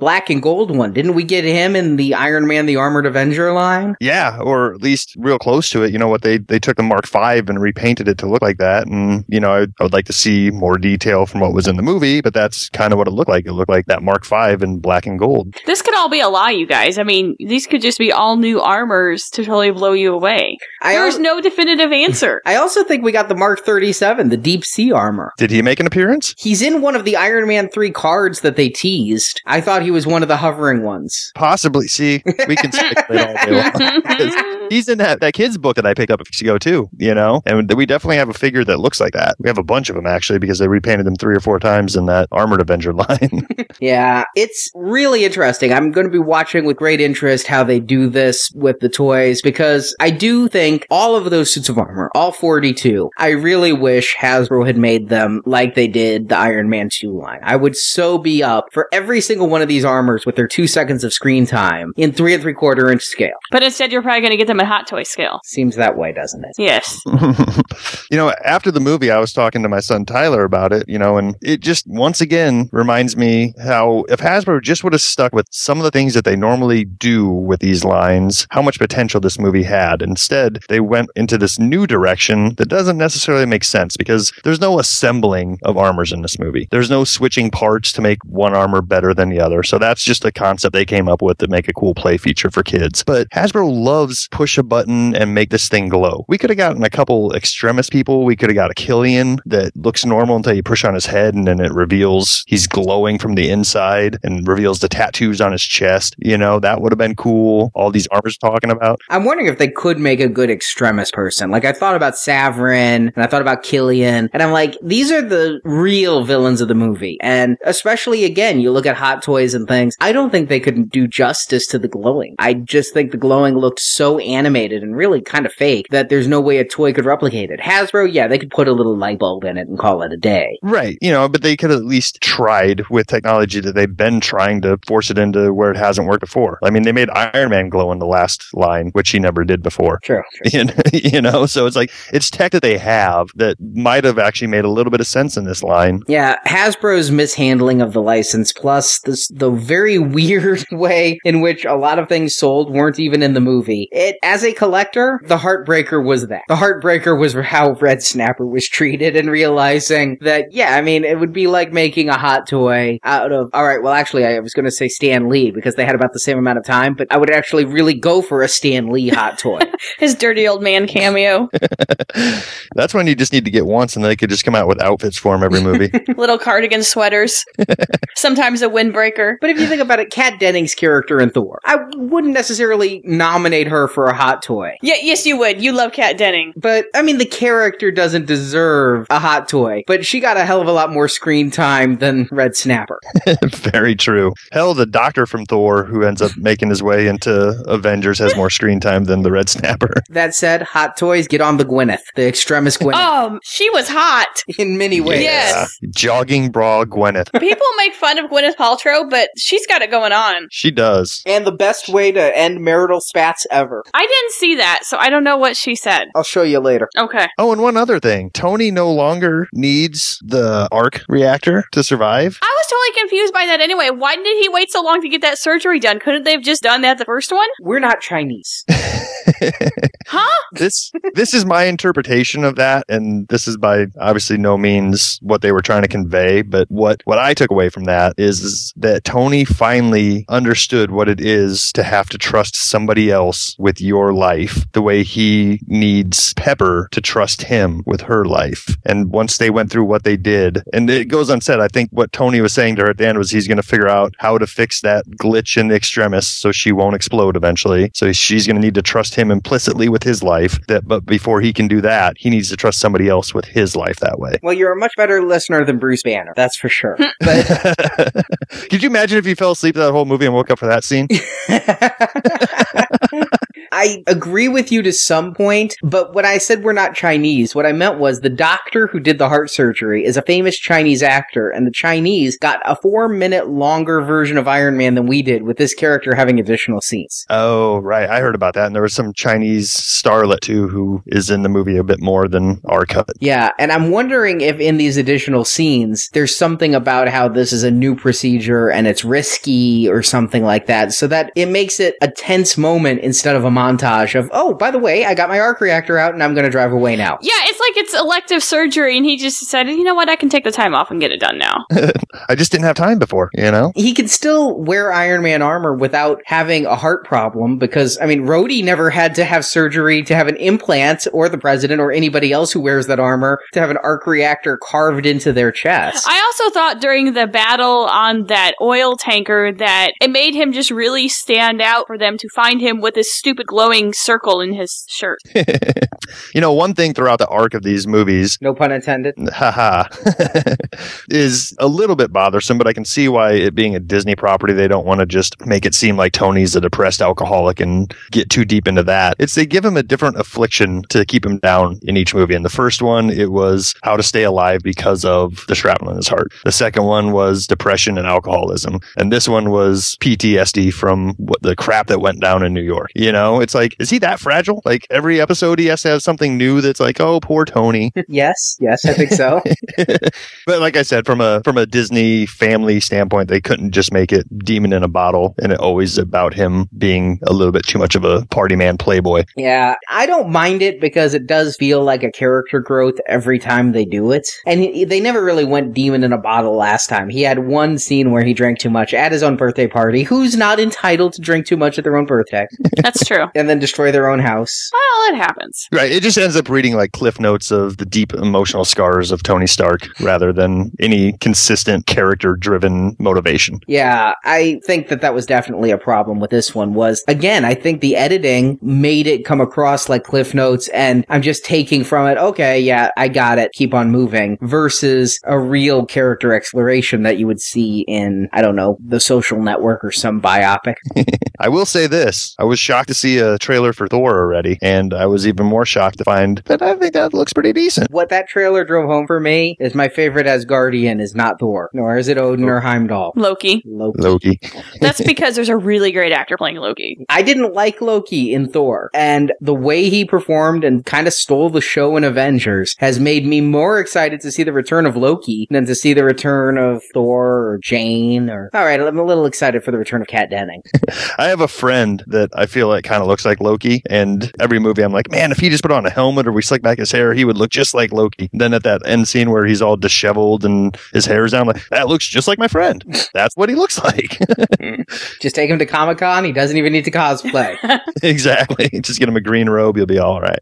black and gold one. Didn't we get him in the Iron Man, the Armored Avenger line? Yeah, or at least real close to it. You know what, they they took the Mark five and repainted it to look like that. And, you know, I, I would like to see more detail from what was in the movie, but that's kind of what it looked like. It looked like that Mark five in black and gold. This could all be a lie, you guys. I mean, these could just be all new armors to totally blow you away. I There's al- no definitive answer. I also think we got the Mark thirty-seven, the deep sea armor. Did he make an appearance? He's in one of the Iron Man three cards that they teased. I thought he was one of the hovering ones. Possibly. See, we can speculate all day long. 'Cause he's in that, that kid's book that I picked up a few ago too, you know? And we definitely have a figure that looks like that. We have a bunch of them actually because they repainted them three or four times in that Armored Avenger line. Yeah, it's really interesting. I'm going to be watching with great interest how they do this with the toys because I do think all of those suits of armor, all forty-two, I really wish Hasbro had made them like they did the Iron Man two line. I would so be up for every single one of these armors with their two seconds of screen time in three and three quarter inch scale. But instead, you're probably going to get them at Hot Toy scale. Seems that way, doesn't it? Yes. You know, after the movie, I was talking to my son Tyler about it, you know, and it just once again reminds me how if Hasbro just would have stuck with some of the things that they normally do with these lines, how much potential this movie had. Instead, they went into this new direction that doesn't necessarily make sense because there's no assembling of armors in this movie. There's no switching parts to make one armor better than the other. So that's just a concept they came up with to make a cool play feature for kids. But Hasbro loves push a button and make this thing glow. We could have gotten a couple extremist people. We could have got a Killian that looks normal until you push on his head and then it reveals he's glowing from the inside and reveals the tattoos on his chest. You know, that would have been cool. All these armors talking about. I'm wondering if they could make a good extremist person. Like, I thought about Savrin, and I thought about Killian, and I'm like, these are the real villains of the movie. And especially, again, you look at Hot Toys and things, I don't think they could do justice to the glowing. I just think the glowing looked so animated and really kind of fake that there's no way a toy could replicate it. Hasbro, yeah, they could put a little light bulb in it and call it a day. Right. You know, but they could at least tried with technology that they've been trying to force it into where it hasn't worked before. I mean, they made Iron Man glow in the last line, which he never did before. True. true. You know, so it's like, it's tech that they have that might have actually made a little bit of sense in this line. Yeah, Hasbro's mishandling of the license, plus this, the very weird way in which a lot of things sold weren't even in the movie. It, as a collector, the Heartbreaker was that. The Heartbreaker was how Red Snapper was treated, and realizing that, yeah, I mean, it would be like making a hot toy out of, alright, well, actually, I was going to say Stan Lee, because they had about the same amount of time, but I would actually really go for a Stan Lee hot toy. His dirty old man cameo. That's when you just need to get once and they could just come out with outfits for him every movie. Little cardigan sweaters. Sometimes a windbreaker. But if you think about it, Kat Dennings' character in Thor, I wouldn't necessarily nominate her for a hot toy. Yeah, yes, you would. You love Kat Denning. But, I mean, the character doesn't deserve a hot toy. But she got a hell of a lot more screen time than Red Snapper. Very true. Hell, the doctor from Thor who ends up making his way into Avengers has more screen time than the Red Snapper. That said, hot toys, get on the Gwyneth, the extremist Gwyneth. Oh, she was hot. In many ways. Yes. Yeah. Jogging bra Gwyneth. People make fun of Gwyneth Paltrow, but she's got it going on. She does. And the best way to end marital spats ever. I didn't see that, so I don't know what she said. I'll show you later. Okay. Oh, and one other thing. Tony no longer needs the arc reactor to survive. I was totally confused by that anyway. Why did he wait so long to get that surgery done? Couldn't they have just done that the first one? We're not Chinese. Huh? This this is my interpretation of that, and this is by obviously no means what they were trying to convey, but what, what I took away from that is, is that Tony finally understood what it is to have to trust somebody else with your life the way he needs Pepper to trust him with her life. And once they went through what they did, and it goes unsaid, I think what Tony was saying to her at the end was he's going to figure out how to fix that glitch in the Extremis so she won't explode eventually. So she's going to need to trust him implicitly with his life, that but before he can do that, he needs to trust somebody else with his life that way. Well, you're a much better listener than Bruce Banner, that's for sure. But could you imagine if you fell asleep that whole movie and woke up for that scene? I agree with you to some point, but when I said we're not Chinese, what I meant was the doctor who did the heart surgery is a famous Chinese actor, and the Chinese got a four minute longer version of Iron Man than we did, with this character having additional scenes. Oh, right. I heard about that. And there was some Chinese starlet, too, who is in the movie a bit more than our cut. Yeah, and I'm wondering if in these additional scenes, there's something about how this is a new procedure and it's risky or something like that, so that it makes it a tense moment instead of a montage of, oh, by the way, I got my arc reactor out and I'm going to drive away now. Yeah, it's like it's elective surgery and he just decided, you know what, I can take the time off and get it done now. I just didn't have time before, you know? He could still wear Iron Man armor without having a heart problem because, I mean, Rhodey never had to have surgery to have an implant, or the president or anybody else who wears that armor to have an arc reactor carved into their chest. I also thought during the battle on that oil tanker that it made him just really stand out for them to find him with this stupid glowing circle in his shirt. You know, one thing throughout the arc of these movies, No pun intended. haha, is a little bit bothersome, but I can see why, it being a Disney property, they don't want to just make it seem like Tony's a depressed alcoholic and get too deep into that. It's they give him a different affliction to keep him down in each movie. In the first one, it was how to stay alive because of the shrapnel in his heart. The second one was depression and alcoholism. And this one was P T S D from what the crap that went down in New York. You know, it's like, is he that fragile? Like every episode he has to have something new that's like, oh, poor Tony. Yes, yes, I think so. But like I said, from a from a Disney family standpoint, they couldn't just make it demon in a bottle and it always about him being a little bit too much of a party man playboy. Yeah, I don't mind it because it does feel like a character growth every time they do it. And he, they never really went demon in a bottle last time. He had one scene where he drank too much at his own birthday party. Who's not entitled to drink too much at their own birthday? That's true. And then destroy their own house. Well, it happens. Right. It just ends up reading like cliff notes of the deep emotional scars of Tony Stark rather than any consistent character driven motivation. Yeah, I think that that was definitely a problem with this one was, again, I think the editing made it come across like cliff notes and I'm just taking from it, okay, yeah, I got it, keep on moving, versus a real character exploration that you would see in, I don't know, The Social Network or some biopic. I will say this. I was shocked to see a trailer for Thor already, and I was even more shocked to find that I think that looks pretty decent. What that trailer drove home for me is my favorite Asgardian is not Thor, nor is it Odin or Heimdall. Loki. Loki. Loki. That's because there's a really great actor playing Loki. I didn't like Loki in Thor, and the way he performed and kind of stole the show in Avengers has made me more excited to see the return of Loki than to see the return of Thor or Jane or... Alright, I'm a little excited for the return of Kat Denning. I have a friend that I feel like kind of looks like Loki, and every movie I'm like, man, if he just put on a helmet or we slick back his hair, he would look just like Loki. Then at that end scene where he's all disheveled and his hair's down, I'm like, that looks just like my friend. That's what he looks like. Just take him to Comic-Con, he doesn't even need to cosplay. Exactly. Just get him a green robe, you'll be all right.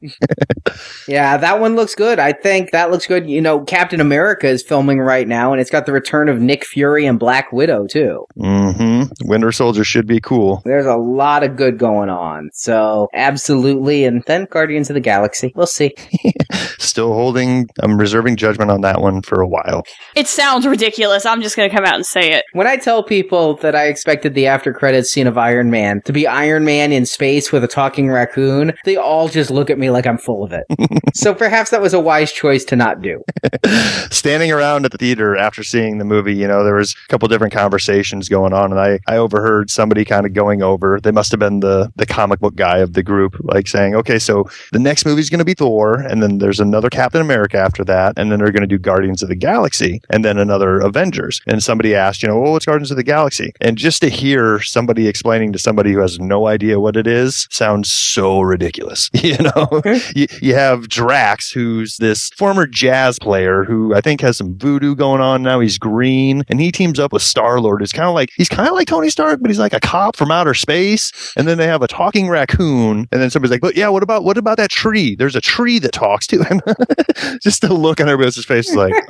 Yeah, that one looks good. I think that looks good. You know, Captain America is filming right now, and it's got the return of Nick Fury and Black Widow, too. Mm-hmm. Winter Soldier should be cool. There's a lot of good going on. So, absolutely. And then Guardians of the Galaxy. We'll see. Still holding, I'm reserving judgment on that one for a while. It sounds ridiculous. I'm just going to come out and say it. When I tell people that I expected the after credits scene of Iron Man to be Iron Man in space with a talking raccoon, they all just look at me like I'm full of it. So perhaps that was a wise choice to not do. Standing around at the theater after seeing the movie, you know, there was a couple different conversations going on, and I, I overheard somebody kind of going over, they must have been the, the comic book guy of the group, like saying, okay, so the next movie's going to be Thor, and then there's another Captain America after that, and then they're going to do Guardians of the Galaxy, and then another Avengers. And somebody asked, you know, well, what's Guardians of the Galaxy? And just to hear somebody explaining to somebody who has no idea what it is sounds so ridiculous. You know, you, you have Drax, who's this former jazz player who I think has some voodoo going on now. He's green, and he teams up with Star-Lord, who's kind of like, he's kind of like Tony Stark, but he's like a cop from outer space. And then they have a talking raccoon, and then somebody's like, but yeah, what about what about that tree? There's a tree that talks to him. Just the look on everybody's face is like,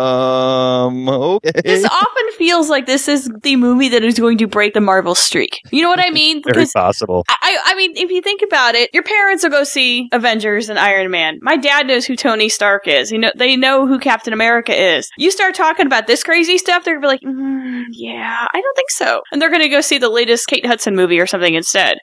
um, okay. This often feels like this is the movie that is going to break the Marvel streak. You know what I mean? Very possible. I, I mean, if you think about it, your parents will go see Avengers and Iron Man. My dad knows who Tony Stark is. You know, they know who Captain America is. You start talking about this crazy stuff, they're gonna be like, mm, yeah, I don't think so. And they're gonna go see the latest Kate Hudson movie or something instead.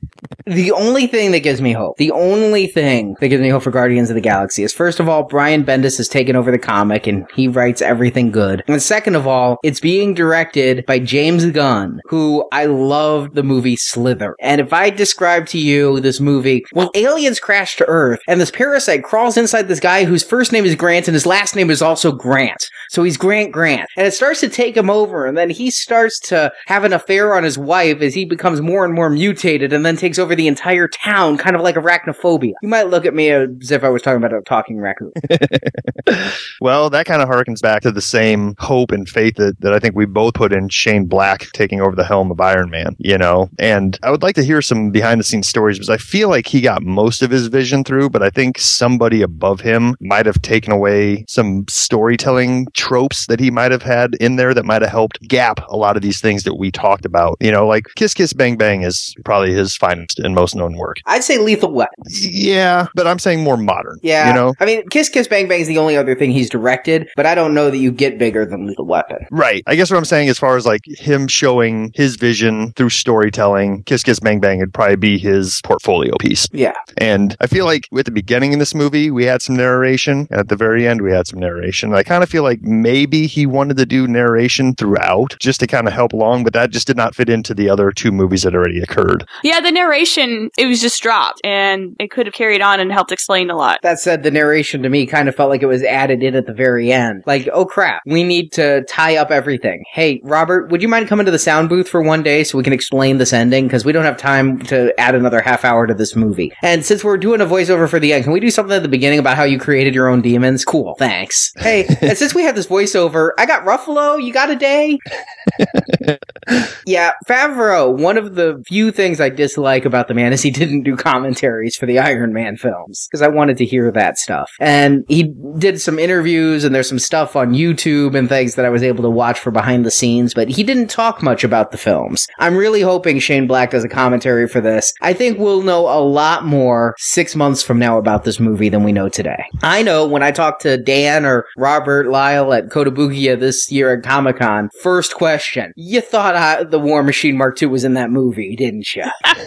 The only thing that gives me hope, the only thing that gives me hope for Guardians of the Galaxy is, first of all, Brian Bendis has taken over the comic and he writes everything good. And second of all, it's being directed by James Gunn, who I loved the movie Slither. And if I describe to you this movie, well, aliens crash to Earth and this parasite crawls inside this guy whose first name is Grant and his last name is also Grant. So he's Grant Grant. And it starts to take him over, and then he starts to have an affair on his wife as he becomes more and more mutated and then takes over the entire town, kind of like arachnophobia. You might look at me as if I was talking about a talking raccoon. Well, that kind of harkens back to the same hope and faith that, that I think we both put in Shane Black taking over the helm of Iron Man, you know? And I would like to hear some behind-the-scenes stories, because I feel like he got most of his vision through, but I think somebody above him might have taken away some storytelling tropes that he might have had in there that might have helped gap a lot of these things that we talked about. You know, like Kiss Kiss Bang Bang is probably his finest and most known work. I'd say Lethal Weapon. Yeah, but I'm saying more modern. Yeah. You know? I mean, Kiss Kiss Bang Bang is the only other thing he's directed, but I don't know that you get bigger than Lethal Weapon. Right. I guess what I'm saying, as far as like him showing his vision through storytelling, Kiss Kiss Bang Bang would probably be his portfolio piece. Yeah. And I feel like at the beginning of this movie, we had some narration, and at the very end, we had some narration. I kind of feel like maybe he wanted to do narration throughout just to kind of help along, but that just did not fit into the other two movies that already occurred. Yeah, the narration, it was just dropped, and it could have carried on and helped explain a lot. That said, the narration to me kind of felt like it was added in at the very end. Like, oh crap, we need to tie up everything. Hey, Robert, would you mind coming to the sound booth for one day so we can explain this ending? Because we don't have time to add another half hour to this movie. And since we're doing a voiceover for the end, can we do something at the beginning about how you created your own demons? Cool, thanks. Hey, and since we have this voiceover, I got Ruffalo, you got a day? Yeah, Favreau, one of the few things I dislike about the man is he didn't do commentaries for the Iron Man films, because I wanted to hear that stuff. And he did some interviews, and there's some stuff on YouTube and things that I was able to watch for behind the scenes, but he didn't talk much about the films. I'm really hoping Shane Black does a commentary for this. I think we'll know a lot more six months from now about this movie than we know today. I know when I talked to Dan or Robert Lyle at Kotobukiya this year at Comic-Con, first question, you thought I, the War Machine Mark two was in that movie, didn't you?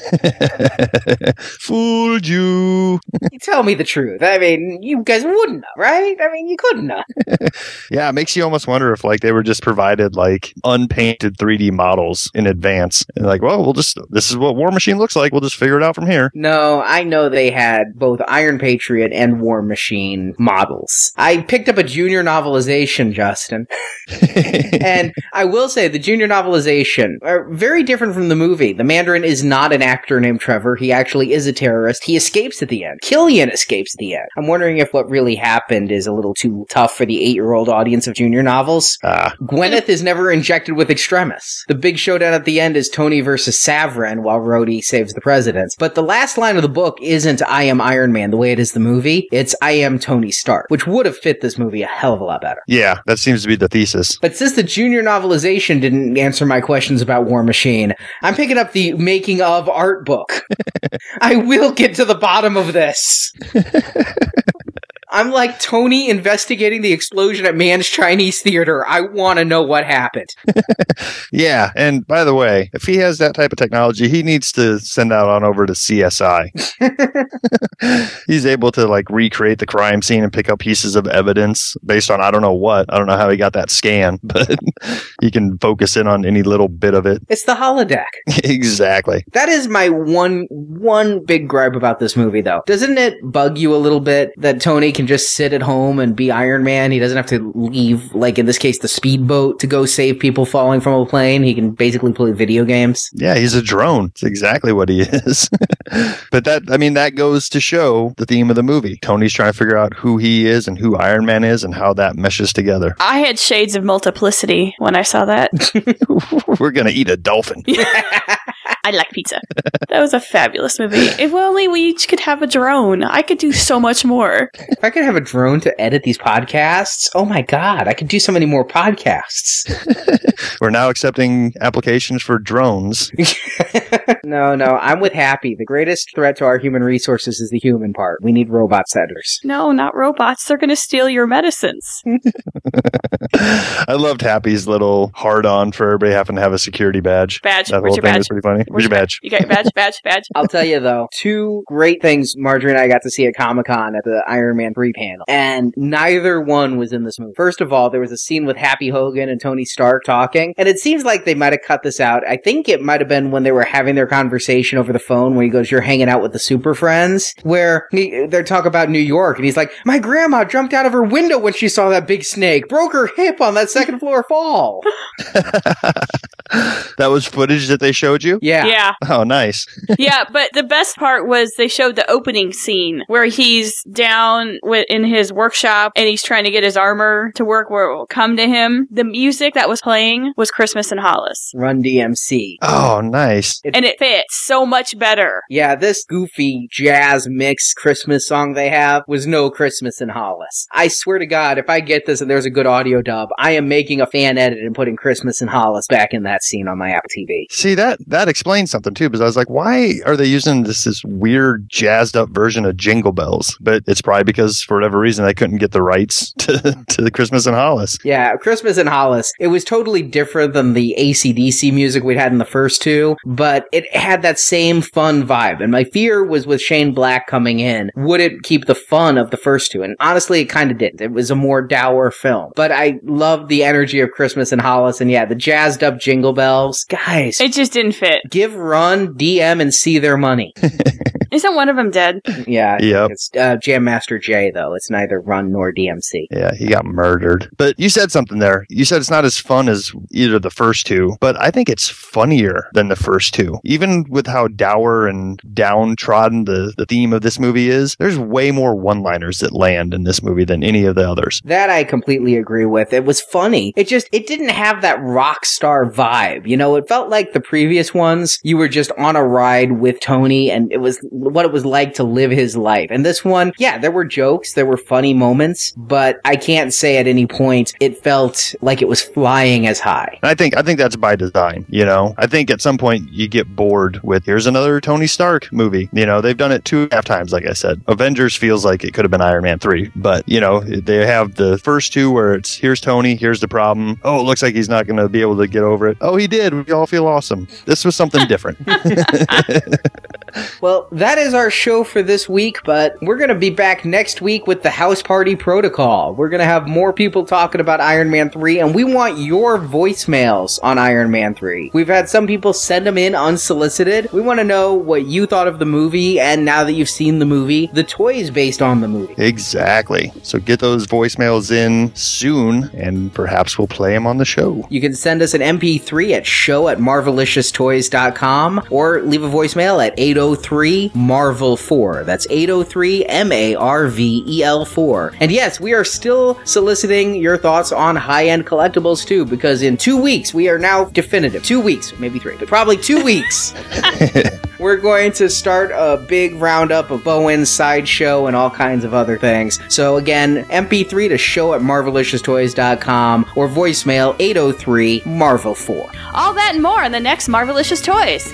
Fooled you. Tell me the truth. I mean, you guys wouldn't have, right? I mean, you couldn't have. Yeah, it makes you almost wonder if like they were just provided like unpainted three D models in advance. And like, well, we'll just, this is what War Machine looks like. We'll just figure it out from here. No, I know they had both Iron Patriot and War Machine models. I picked up a junior novelization, Justin. And I will say the junior novelization are very different from the movie. The Mandarin is not an actor named Trevor. He actually is a terrorist. He escapes at the end. Killian escapes at the end. I'm wondering if what really happened is a little too tough for the eight-year-old audience of junior novels. Ah. Gwyneth is never injected with Extremis. The big showdown at the end is Tony versus Savran while Rhodey saves the president. But the last line of the book isn't I am Iron Man the way it is the movie. It's I am Tony Stark, which would have fit this movie a hell of a lot better. Yeah, that seems to be the thesis. But since the junior novelization didn't answer my questions about War Machine, I'm picking up the making of art book. I will get to the bottom of this. I'm like Tony investigating the explosion at Mann's Chinese Theater. I want to know what happened. Yeah, and by the way, if he has that type of technology, he needs to send that on over to C S I. He's able to like recreate the crime scene and pick up pieces of evidence based on I don't know what. I don't know how he got that scan, but he can focus in on any little bit of it. It's the holodeck. Exactly. That is my one one big gripe about this movie, though. Doesn't it bug you a little bit that Tony can just sit at home and be Iron Man? He doesn't have to leave, like in this case, the speedboat to go save people falling from a plane. He can basically play video games. Yeah, he's a drone. It's exactly what he is. But that, I mean, that goes to show the theme of the movie. Tony's trying to figure out who he is and who Iron Man is and how that meshes together. I had shades of multiplicity when I saw that. We're going to eat a dolphin. I like pizza. That was a fabulous movie. If only we each could have a drone. I could do so much more. If I could have a drone to edit these podcasts, oh my God, I could do so many more podcasts. We're now accepting applications for drones. No, no, I'm with Happy. The greatest threat to our human resources is the human part. We need robot setters. No, not robots. They're going to steal your medicines. I loved Happy's little hard-on for everybody having to have a security badge. Badge. That Where's whole your thing badge? was pretty funny. Where's your badge? You got your badge, badge, badge. I'll tell you though, two great things Marjorie and I got to see at Comic-Con at the Iron Man three panel, and neither one was in this movie. First of all, there was a scene with Happy Hogan and Tony Stark talking, and it seems like they might have cut this out. I think it might have been when they were having their conversation over the phone when he goes, "You're hanging out with the Super Friends," where he, they're talking about New York, and he's like, "My grandma jumped out of her window when she saw that big snake, broke her hip on that second floor fall." That was footage that they showed you? Yeah. Yeah. Oh, nice. Yeah, but the best part was they showed the opening scene where he's down with, in his workshop and he's trying to get his armor to work where it will come to him. The music that was playing was Christmas in Hollis. Run D M C. Oh, nice. And it fits so much better. Yeah, this goofy jazz mix Christmas song they have was no Christmas in Hollis. I swear to God, if I get this and there's a good audio dub, I am making a fan edit and putting Christmas in Hollis back in that scene on my Apple T V. See, that that explains something too, because I was like, why are they using this this weird jazzed up version of Jingle Bells? But it's probably because for whatever reason they couldn't get the rights to, to the Christmas in Hollis. Yeah, Christmas in Hollis, it was totally different than the A C D C music we'd had in the first two, but it had that same fun vibe. And my fear was with Shane Black coming in, would it keep the fun of the first two? And honestly, it kind of didn't. It was a more dour film. But I loved the energy of Christmas in Hollis, and yeah, the jazzed up Jingle Bells. Guys, It just didn't fit. give Run, D M, and C their money. Isn't one of them dead? Yeah, Yep. it's uh, Jam Master Jay, though. It's neither Run nor D M C. Yeah, he got murdered. But you said something there. You said it's not as fun as either the first two, but I think it's funnier than the first two. Even with how dour and downtrodden the, the theme of this movie is, there's way more one-liners that land in this movie than any of the others. That I completely agree with. It was funny. It just, it didn't have that rock star vibe. You know, it felt like the previous ones, you were just on a ride with Tony and it was what it was like to live his life. And this one, yeah, there were jokes, there were funny moments, but I can't say at any point it felt like it was flying as high. And I think I think that's by design, you know. I think at some point you get bored with here's another Tony Stark movie. You know, they've done it two and a half times, like I said. Avengers feels like it could have been Iron Man three, but you know, they have the first two where it's here's Tony, here's the problem. Oh, it looks like he's not going to be able to get over it. Oh, he did. We all feel awesome. This was something different. Well, that is our show for this week, but we're going to be back next week with the House Party Protocol. We're going to have more people talking about Iron Man three, and we want your voicemails on Iron Man three. We've had some people send them in unsolicited. We want to know what you thought of the movie, and now that you've seen the movie, the toys based on the movie. Exactly. So get those voicemails in soon, and perhaps we'll play them on the show. You can send us an M P three at show at marvelicious toys dot com or leave a voicemail at eight oh three Marvel four. That's eight oh three M A R V E L four. And yes, we are still soliciting your thoughts on high-end collectibles too, because in two weeks, we are now definitive. Two weeks, maybe three, but probably two weeks. We're going to start a big roundup of Bowen's sideshow and all kinds of other things. So again, M P three to show at marvelicious toys dot com or voicemail eight oh three Marvel four. All that and more on the next Marvelicious Toys.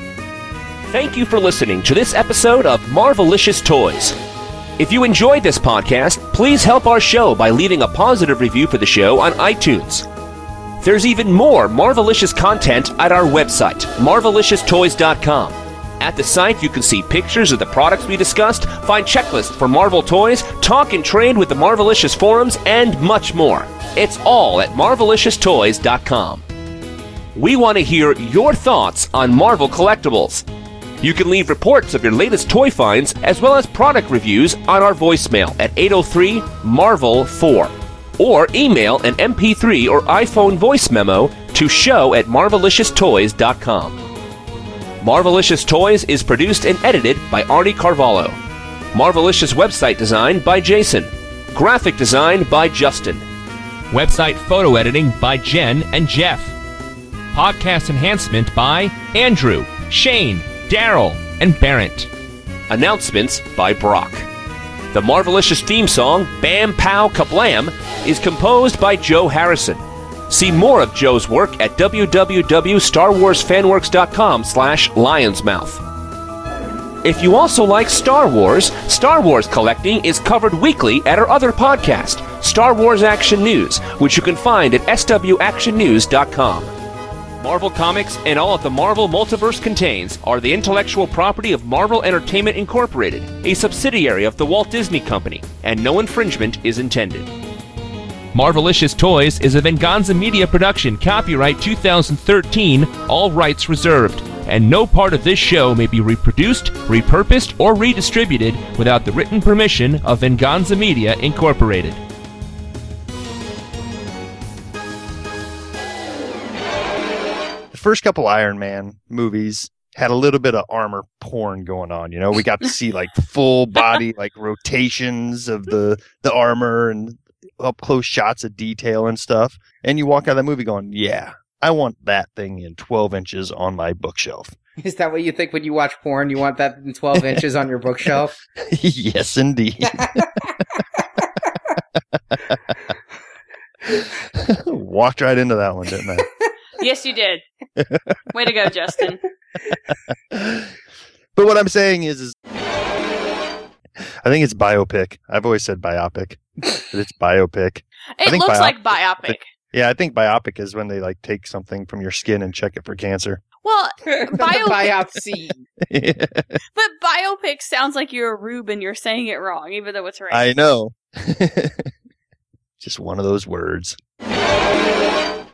Thank you for listening to this episode of Marvelicious Toys. If you enjoyed this podcast, please help our show by leaving a positive review for the show on iTunes. There's even more Marvelicious content at our website, marvelicious toys dot com. At the site, you can see pictures of the products we discussed, find checklists for Marvel toys, talk and trade with the Marvelicious forums, and much more. It's all at marvelicious toys dot com. We want to hear your thoughts on Marvel collectibles. You can leave reports of your latest toy finds as well as product reviews on our voicemail at eight oh three Marvel four. Or email an M P three or iPhone voice memo to show at marvelicious toys dot com. Marvelicious Toys is produced and edited by Arnie Carvalho. Marvelicious website design by Jason. Graphic design by Justin. Website photo editing by Jen and Jeff. Podcast enhancement by Andrew, Shane, Daryl, and Barrett. Announcements by Brock. The Marvelicious theme song, Bam Pow Kablam, is composed by Joe Harrison. See more of Joe's work at w w w dot star wars fan works dot com slash lionsmouth. If you also like Star Wars, Star Wars collecting is covered weekly at our other podcast, Star Wars Action News, which you can find at s w action news dot com. Marvel Comics and all that the Marvel Multiverse contains are the intellectual property of Marvel Entertainment Incorporated, a subsidiary of the Walt Disney Company, and no infringement is intended. Marvelicious Toys is a Venganza Media production, copyright two thousand thirteen, all rights reserved, and no part of this show may be reproduced, repurposed, or redistributed without the written permission of Venganza Media Incorporated. First couple Iron Man movies had a little bit of armor porn going on. You know, we got to see like full body, like rotations of the, the armor and up close shots of detail and stuff. And you walk out of that movie going, yeah, I want that thing in twelve inches on my bookshelf. Is that what you think when you watch porn? You want that in twelve inches on your bookshelf? Yes, indeed. Walked right into that one, didn't I? Yes, you did. Way to go, Justin. But what I'm saying is, is I think it's biopic. I've always said biopic, but it's biopic. It looks biopic, like biopic. Yeah, I think biopic is when they like take something from your skin and check it for cancer. Well, biopic. biopsy. Yeah. But biopic sounds like you're a rube and you're saying it wrong, even though it's right. I know. Just one of those words.